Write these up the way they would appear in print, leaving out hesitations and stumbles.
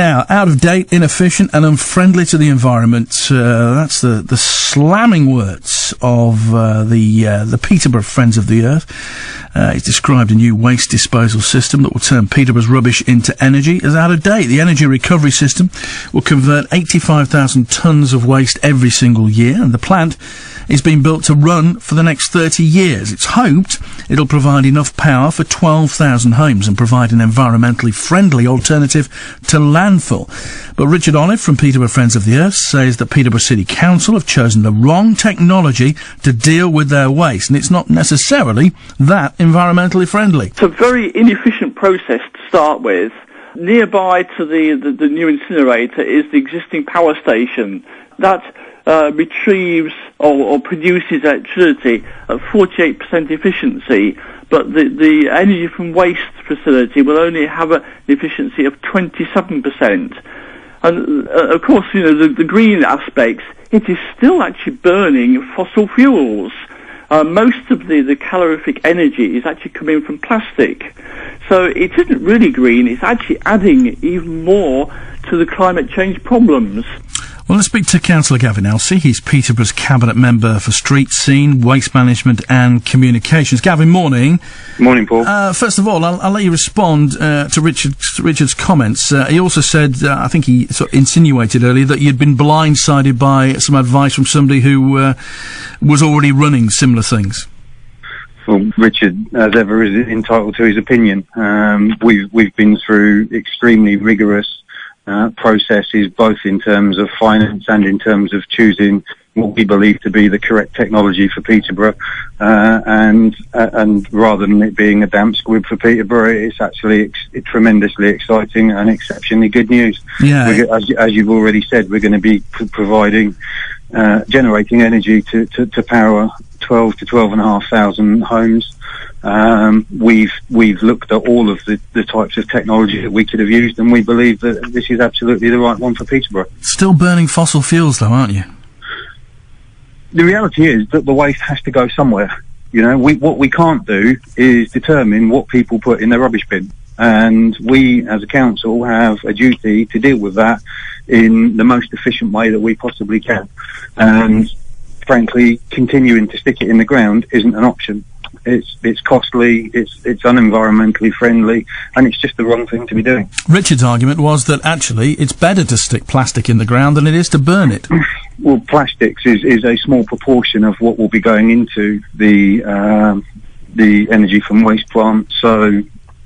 Now, out of date, inefficient and unfriendly to the environment. That's the slamming words of the Peterborough Friends of the Earth. It's described a new waste disposal system that will turn Peterborough's rubbish into energy as out of date. The energy recovery system will convert 85,000 tonnes of waste every single year, and the plant is being built to run for the next 30 years. It's hoped it'll provide enough power for 12,000 homes and provide an environmentally friendly alternative to landfill. But Richard Olive from Peterborough Friends of the Earth says that Peterborough City Council have chosen the wrong technology to deal with their waste, and it's not necessarily that environmentally friendly. It's a very inefficient process to start with. Nearby to the new incinerator is the existing power station that retrieves or produces electricity at 48% efficiency, but the energy from waste facility will only have an efficiency of 27%. And of course, you know, the green aspects, it is still actually burning fossil fuels. Most of the calorific energy is actually coming from plastic. So it isn't really green, it's actually adding even more to the climate change problems. Well, let's speak to Councillor Gavin Elsey. He's Peterborough's Cabinet Member for Street Scene, Waste Management and Communications. Gavin, morning. Morning, Paul. First of all, I'll let you respond to Richard's comments. He also said, I think he sort of insinuated earlier, that you'd been blindsided by some advice from somebody who was already running similar things. Well, Richard, as ever, is entitled to his opinion. We've been through extremely rigorous processes, both in terms of finance and in terms of choosing what we believe to be the correct technology for Peterborough, and rather than it being a damp squib for Peterborough, it's actually tremendously exciting and exceptionally good news. Yeah. As you've already said, we're going to be providing, generating energy to power 12 to 12,500 homes. We've looked at all of the types of technology that we could have used, and we believe that this is absolutely the right one for Peterborough. Still burning fossil fuels, though, aren't you? The reality is that the waste has to go somewhere. You know, what we can't do is determine what people put in their rubbish bin. And we, as a council, have a duty to deal with that in the most efficient way that we possibly can. And frankly, continuing to stick it in the ground isn't an option. It's costly, it's unenvironmentally friendly, and it's just the wrong thing to be doing. Richard's argument was that actually it's better to stick plastic in the ground than it is to burn it. Well, plastics is a small proportion of what will be going into the energy from waste plant. So,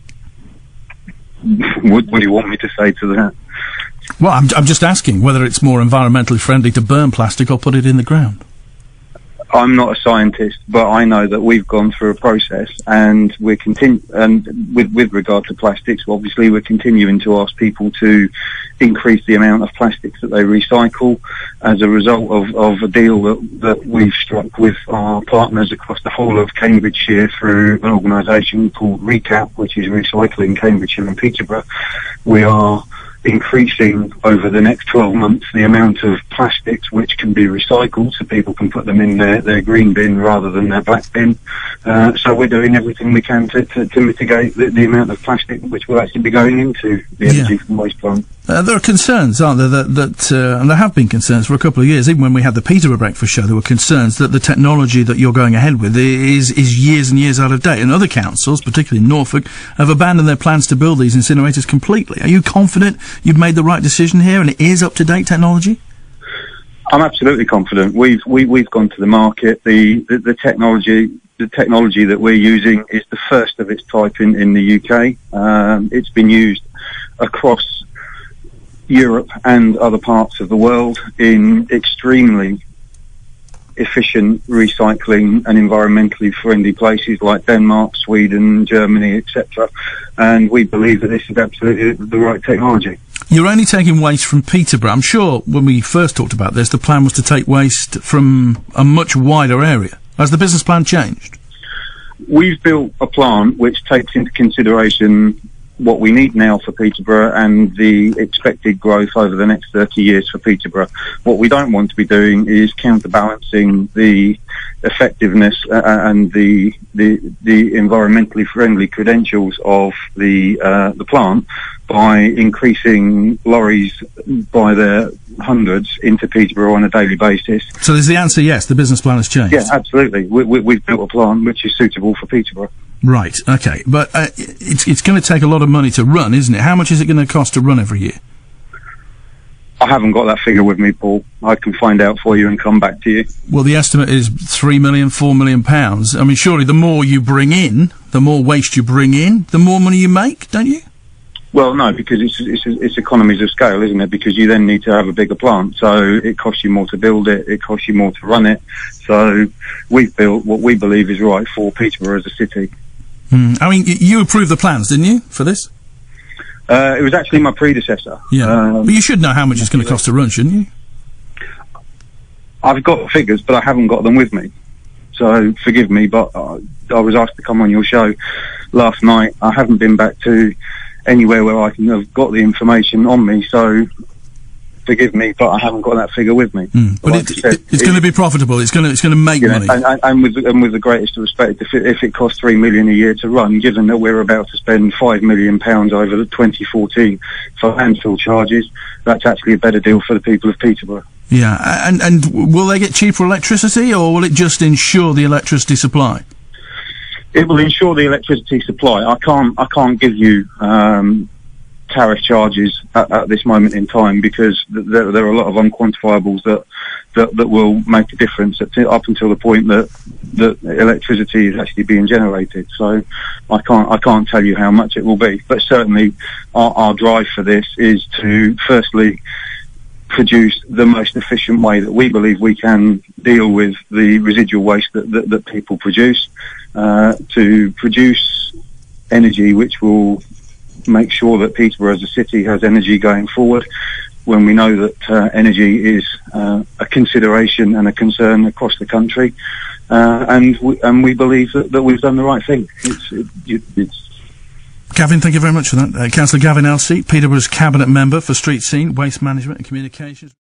what do you want me to say to that? Well, I'm just asking whether it's more environmentally friendly to burn plastic or put it in the ground. I'm not a scientist, but I know that we've gone through a process, and we're with regard to plastics, obviously we're continuing to ask people to increase the amount of plastics that they recycle as a result of a deal that we've struck with our partners across the whole of Cambridgeshire through an organisation called ReCap, which is Recycling Cambridgeshire and Peterborough. We are increasing over the next 12 months the amount of plastics which can be recycled, so people can put them in their green bin rather than their black bin. So we're doing everything we can to mitigate the amount of plastic which will actually be going into the energy from waste plant. There are concerns, aren't there, that and there have been concerns for a couple of years. Even when we had the Peterborough Breakfast Show, there were concerns that the technology that you're going ahead with is years and years out of date. And other councils, particularly in Norfolk, have abandoned their plans to build these incinerators completely. Are you confident you've made the right decision here and it is up-to-date technology? I'm absolutely confident. We've gone to the market. The technology that we're using is the first of its type in the UK. It's been used across Europe and other parts of the world in extremely efficient recycling and environmentally friendly places like Denmark, Sweden, Germany, etc. And we believe that this is absolutely the right technology. You're only taking waste from Peterborough. I'm sure when we first talked about this, the plan was to take waste from a much wider area. Has the business plan changed? We've built a plant which takes into consideration what we need now for Peterborough and the expected growth over the next 30 years for Peterborough. What we don't want to be doing is counterbalancing the effectiveness and the environmentally friendly credentials of the plant by increasing lorries by the hundreds into Peterborough on a daily basis. So is the answer yes, the business plan has changed? Yeah, absolutely. We've built a plant which is suitable for Peterborough. Right, okay. But it's going to take a lot of money to run, isn't it? How much is it going to cost to run every year? I haven't got that figure with me, Paul. I can find out for you and come back to you. Well, the estimate is £3 million, £4 million. I mean, surely the more you bring in, the more waste you bring in, the more money you make, don't you? Well, no, because it's economies of scale, isn't it? Because you then need to have a bigger plant, so it costs you more to build it, it costs you more to run it. So we've built what we believe is right for Peterborough as a city. I mean, you approved the plans, didn't you, for this? It was actually my predecessor. Yeah, but you should know how much it's going to cost to run, shouldn't you? I've got figures, but I haven't got them with me. So forgive me, but I was asked to come on your show last night. I haven't been back to anywhere where I can have got the information on me, so forgive me, but I haven't got that figure with me. But like it's going to be profitable. It's going to make money. And with the greatest respect, if it costs $3 million a year to run, given that we're about to spend £5 million over the 2014 for landfill charges, that's actually a better deal for the people of Peterborough. Yeah, and will they get cheaper electricity, or will it just ensure the electricity supply? It will ensure the electricity supply. I can't give you tariff charges at this moment in time because there are a lot of unquantifiables that will make a difference up until the point that electricity is actually being generated. So I can't tell you how much it will be, but certainly our drive for this is to firstly produce the most efficient way that we believe we can deal with the residual waste that people produce, to produce energy which will make sure that Peterborough as a city has energy going forward when we know that energy is a consideration and a concern across the country, and we believe that we've done the right thing. It's Gavin, thank you very much for that. Councillor Gavin Elsey, Peterborough's Cabinet Member for Street Scene, Waste Management and Communications.